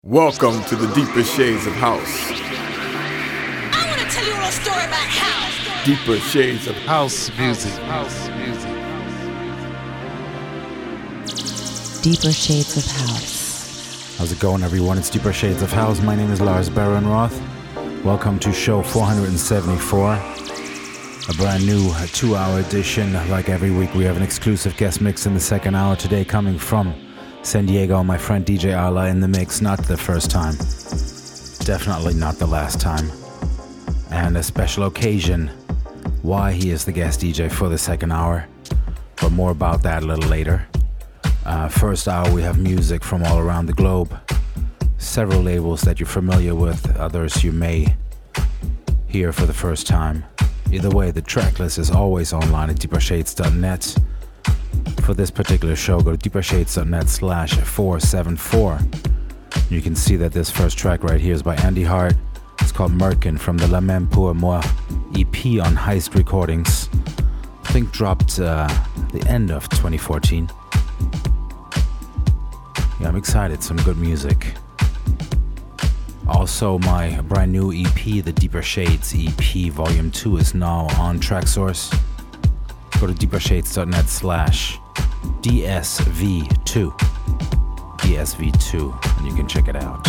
Welcome to the Deeper Shades of House. I want to tell you a little story about house. Deeper Shades of House music. Deeper Shades of House. How's it going, everyone? It's Deeper Shades of House. My name is Lars Barenroth. Welcome to show 474. A brand new 2-hour edition. Like every week, we have an exclusive guest mix in the second hour. Today coming from San Diego, my friend DJ Ala in the mix. Not the first time. Definitely not the last time. And a special occasion why he is the guest DJ for the second hour. But more about that a little later. First hour we have music from all around the globe. Several labels that you're familiar with, others you may hear for the first time. Either way, the tracklist is always online at deepershades.net. For this particular show, go to deepershades.net/474. You can see that this first track right here is by Andy Hart. It's called Merkin from the La Même Pour Moi EP on Heist Recordings. I think dropped the end of 2014. Yeah, I'm excited. Some good music. Also, my brand new EP, the Deeper Shades EP Volume 2, is now on Traxsource. Go to deepershades.net/DSV2. DSV2, and you can check it out.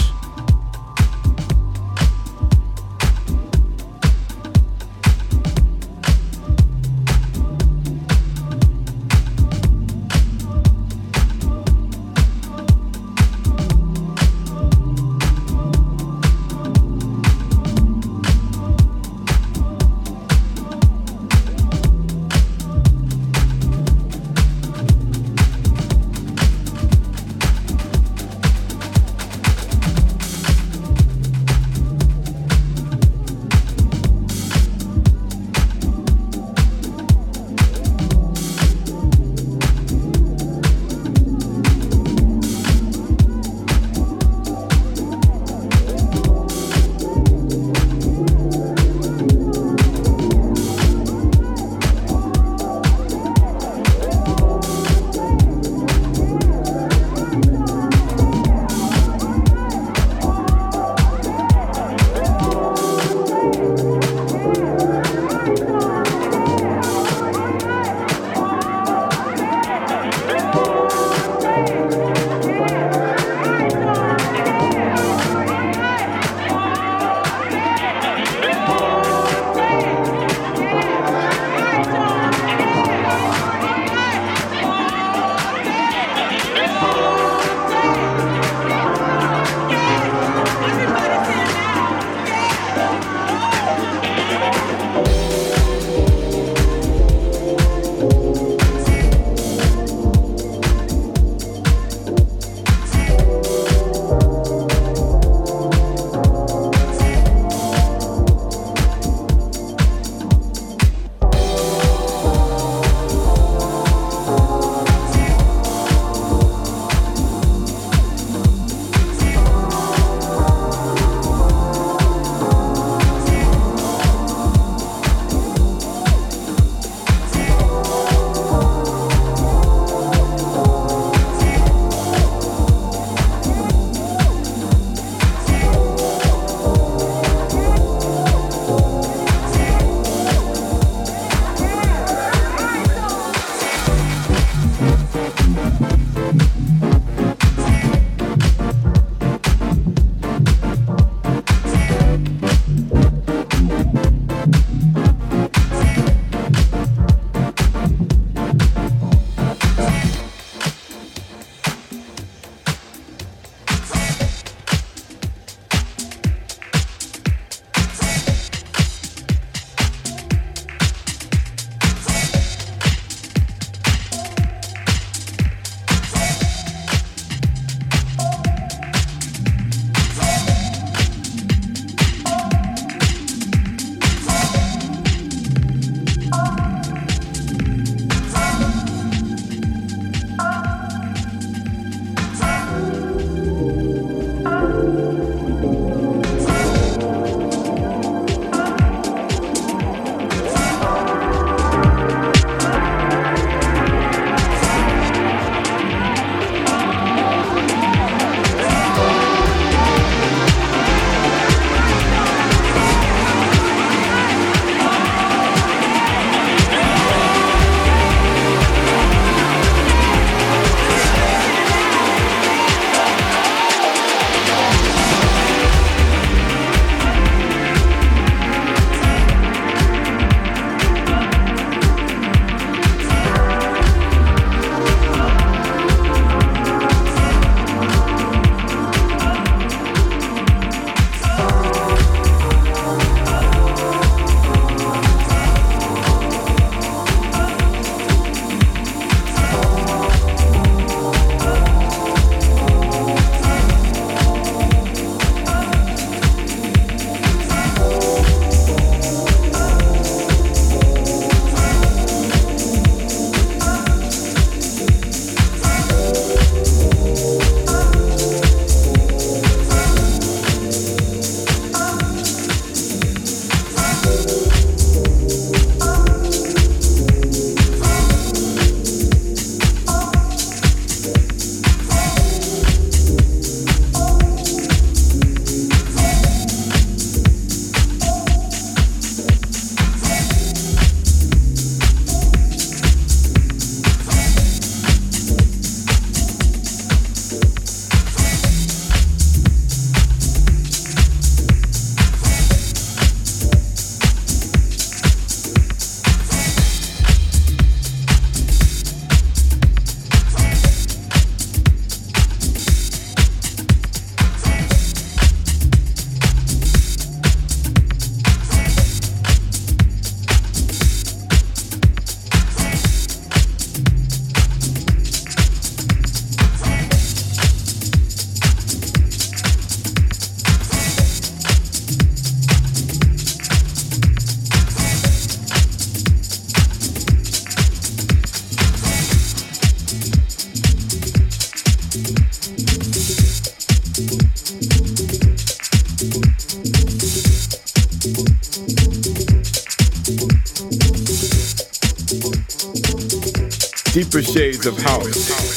Deeper shades of house.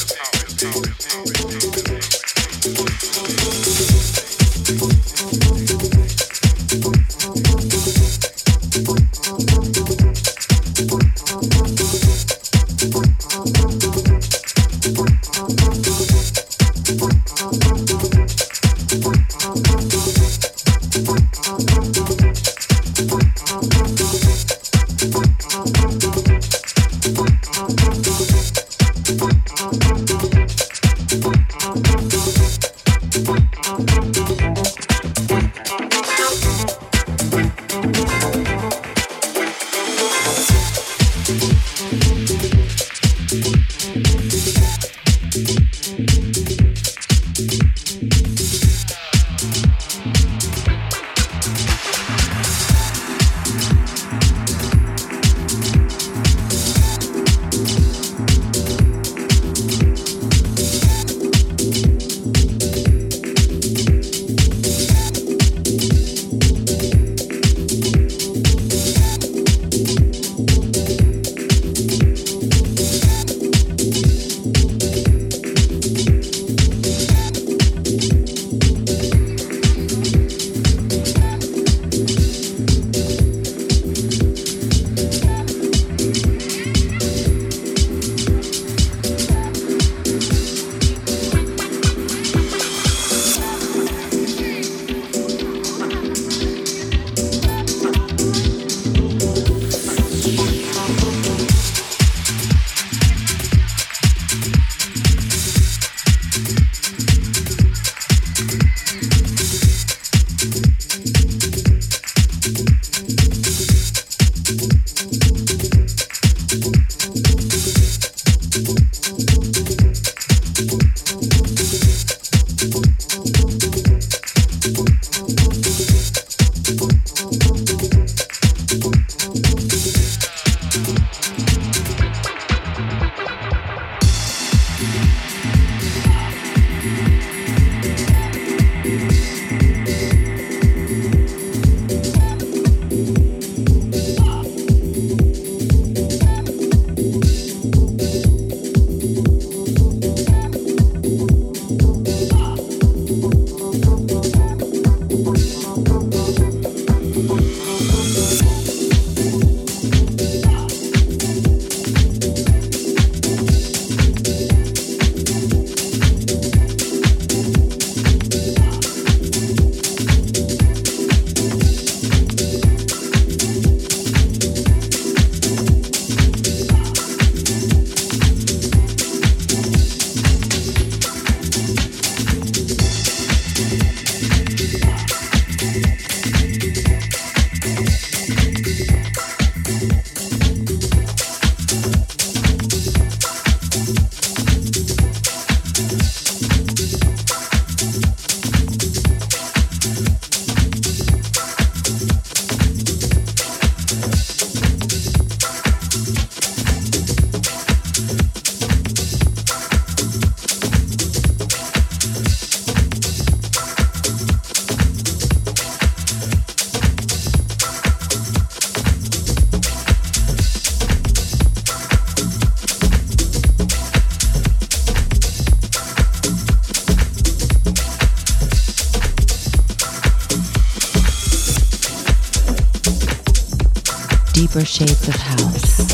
Deeper shades of house.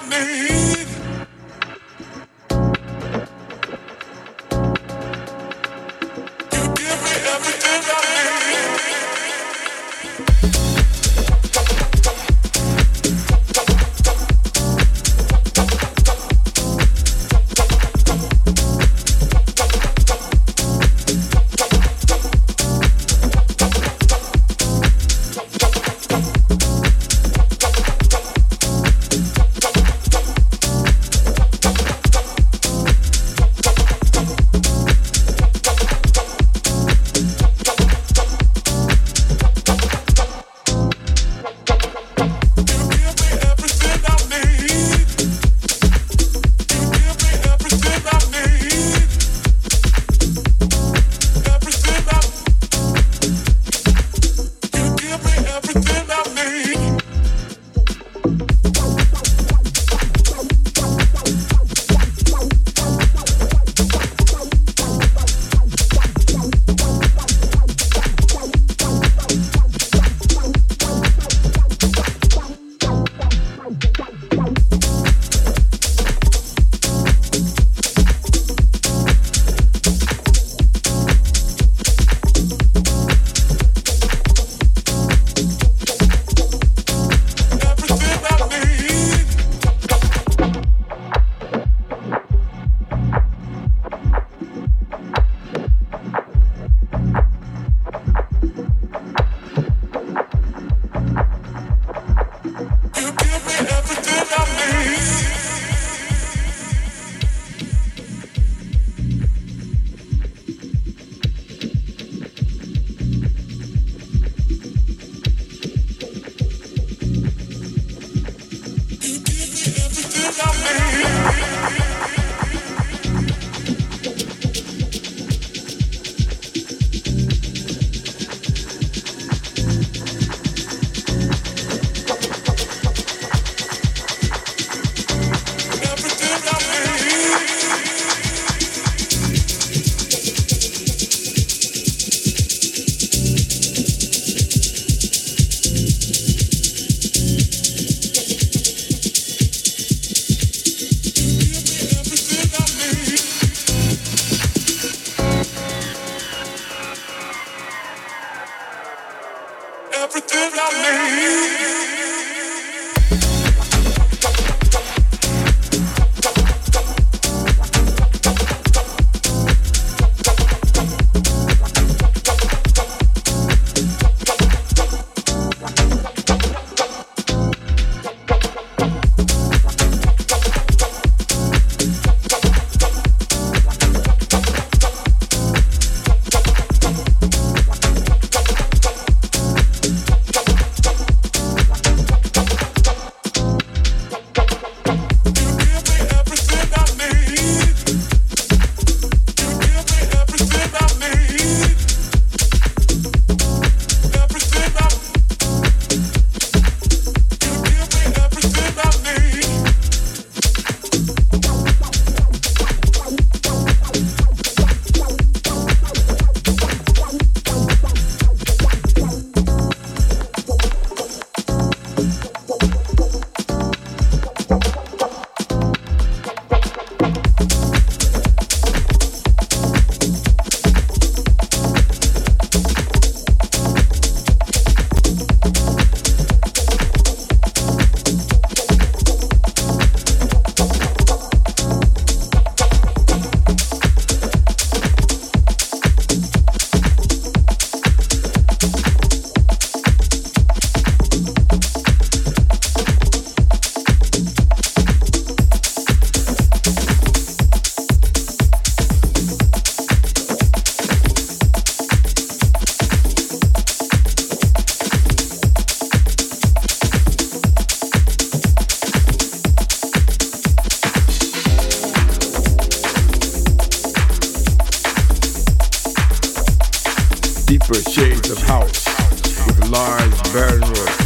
Deeper Shades of House with Lars Barenroth.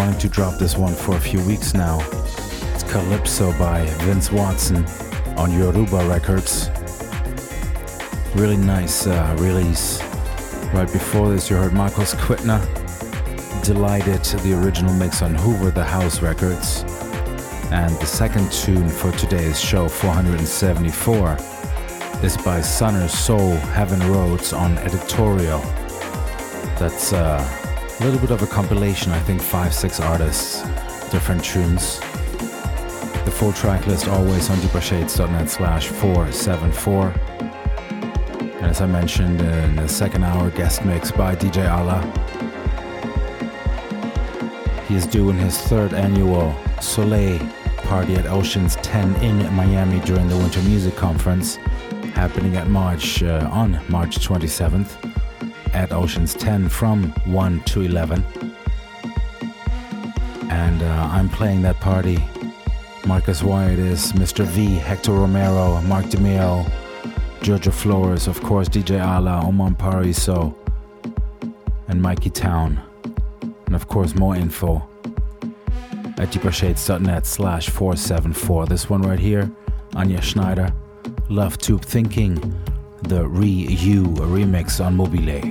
wanting to drop this one for a few weeks now. It's Calypso by Vince Watson on Yoruba Records. Really nice release. Right before this, you heard Marcos Quitna, Delighted, the original mix on Hoover the House Records. And the second tune for today's show, 474, is by Sunner Soul, Heaven Roads on Editorial. That's a little bit of a compilation, I think 5-6 artists, different tunes. The full track list always on deepershades.net/474. And as I mentioned in the second hour, guest mix by DJ Allah. He is doing his third annual Soleil party at Oceans 10 in Miami during the Winter Music Conference, happening at on March 27th at Oceans 10 from 1 to 11. And I'm playing that party. Marcus Wyatt is Mr. V, Hector Romero, Mark DeMeo, Jojo Flores, of course, DJ Ala, Oman Pariso, and Mikey Town. And of course, more info at deepershades.net/474. This one right here, Anya Schneider, Love Tube Thinking, the Re-You remix on Mobile.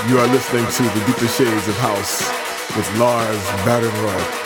You are listening to The Deeper Shades of House with Lars Badenroth.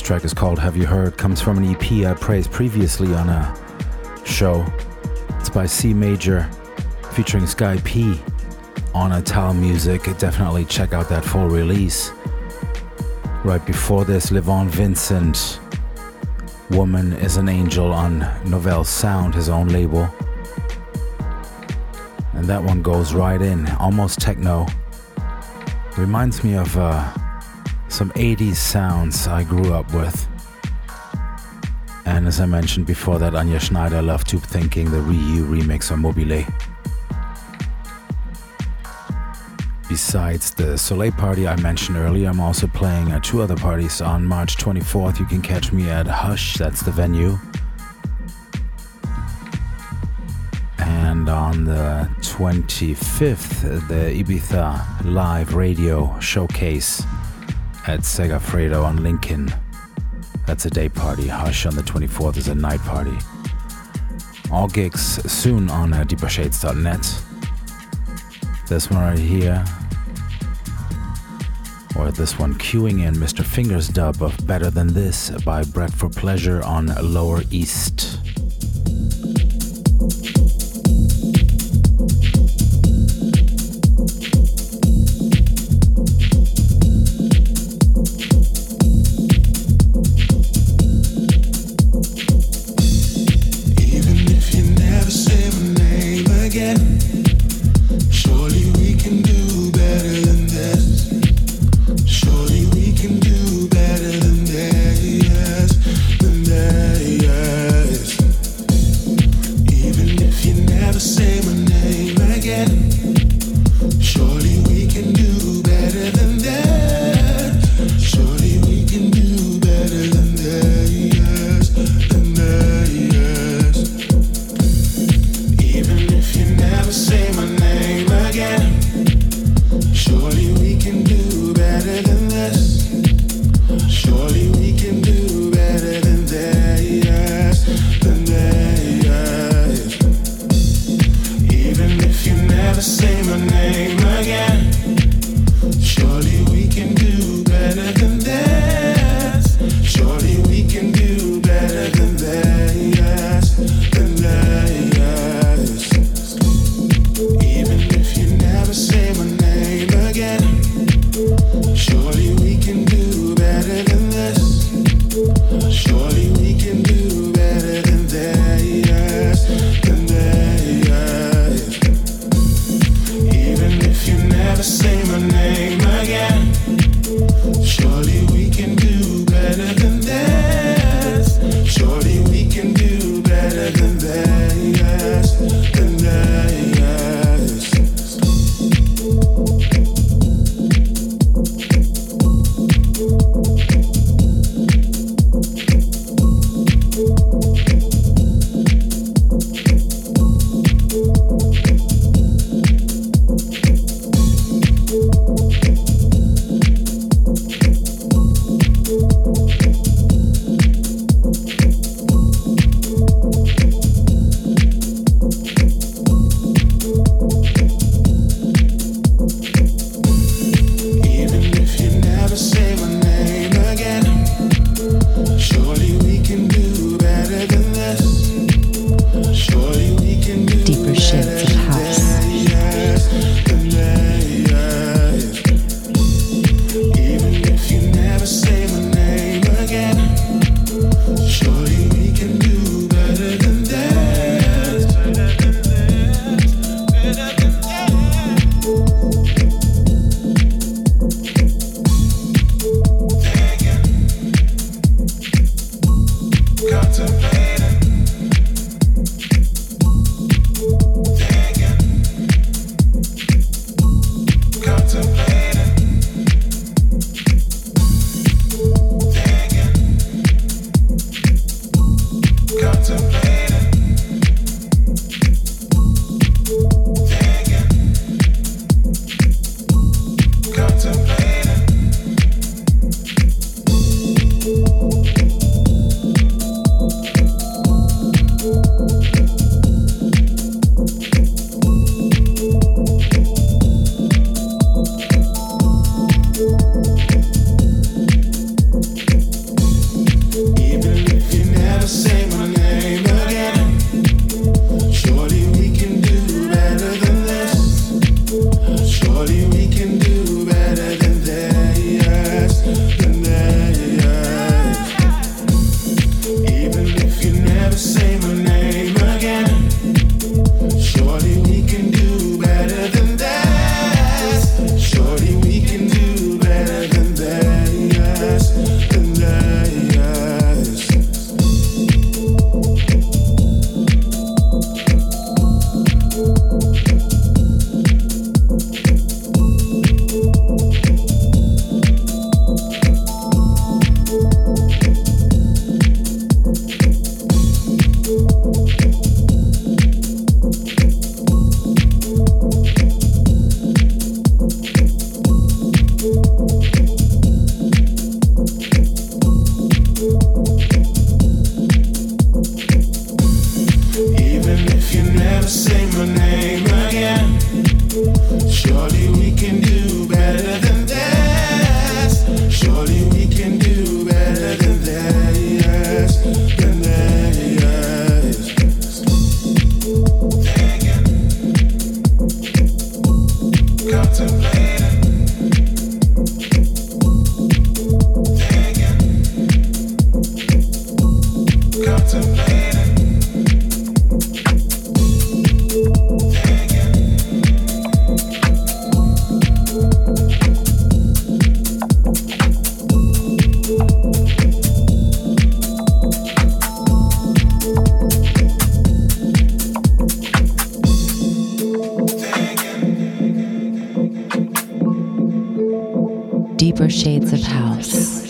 track is called Have You Heard? Comes from an EP I praised previously on a show. It's by C Major featuring Sky P on Ital Music. Definitely check out that full release. Right before this, Levon Vincent, Woman is an Angel on Novell Sound, his own label. And that one goes right in, almost techno. Reminds me of some 80s sounds I grew up with. And as I mentioned before that, Anja Schneider, Love Tube Thinking, the Ryu remix on Mobile. Besides the Soleil party I mentioned earlier, I'm also playing at 2 other parties. On March 24th, you can catch me at Hush, that's the venue. And on the 25th, the Ibiza Live Radio Showcase at Segafredo on Lincoln. That's a day party. Hush on the 24th is a night party. All gigs soon on deepershades.net. This one right here, or this one, queuing in Mr. Fingers dub of Better Than This by Bread for Pleasure on Lower East. Deeper shades of house.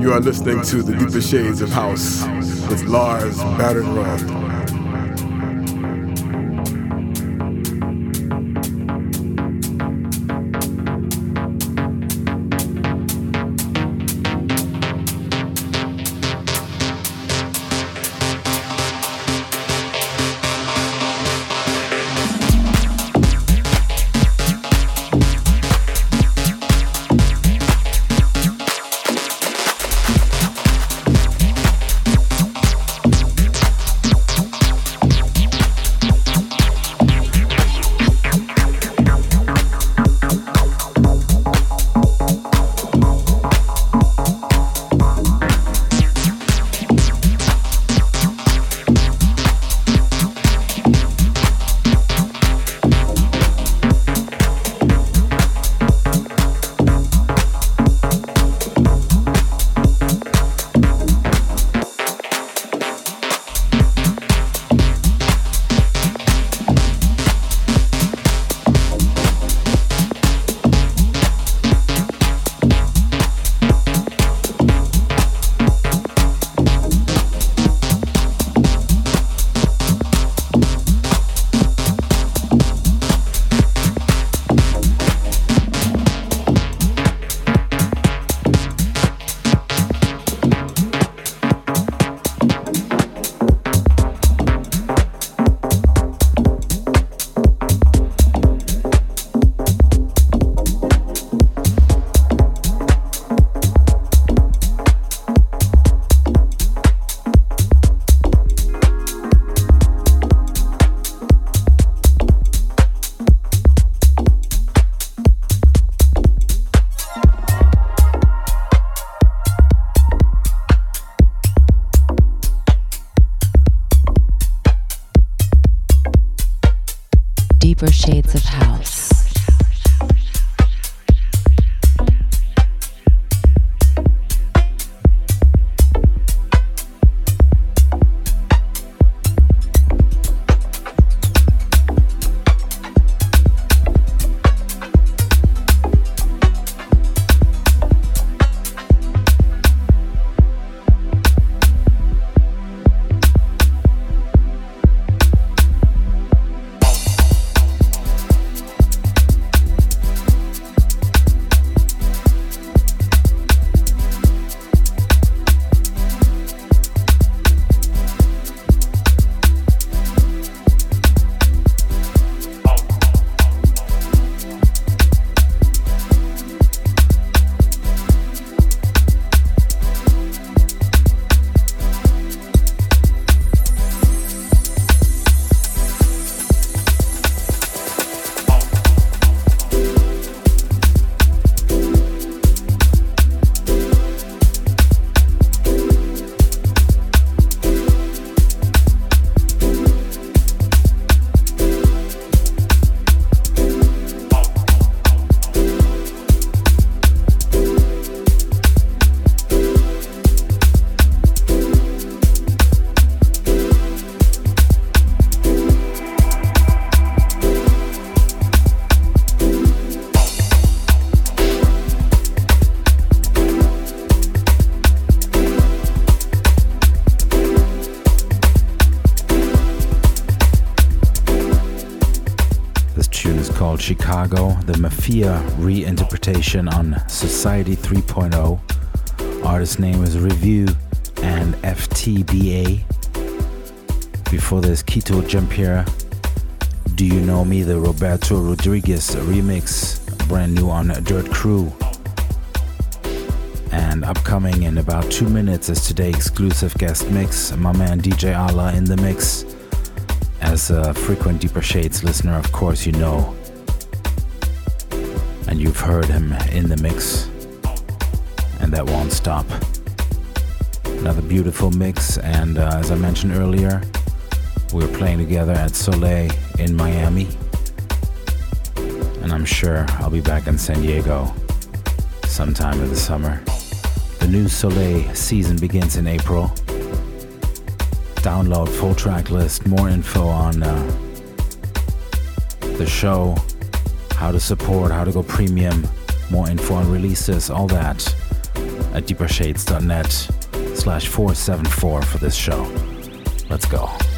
You are listening to The Deeper Shades of House with Lars Barenroth. Deeper Shades of House. Chicago, the Mafia reinterpretation on Society 3.0. Artist name is Review and FTBA. Before this, Quito Jean-Pierre, Do You Know Me, the Roberto Rodriguez remix, brand new on Dirt Crew. And upcoming in about 2 minutes is today's exclusive guest mix, my man DJ Allah in the mix. As a frequent Deeper Shades listener, of course, you know. And you've heard him in the mix, and that won't stop. Another beautiful mix, and as I mentioned earlier, we're playing together at Soleil in Miami, and I'm sure I'll be back in San Diego sometime in the summer. The new Soleil season begins in April. Download full track list, more info on the show, how to support, how to go premium, more info on releases, all that at deepershades.net/474 for this show. Let's go.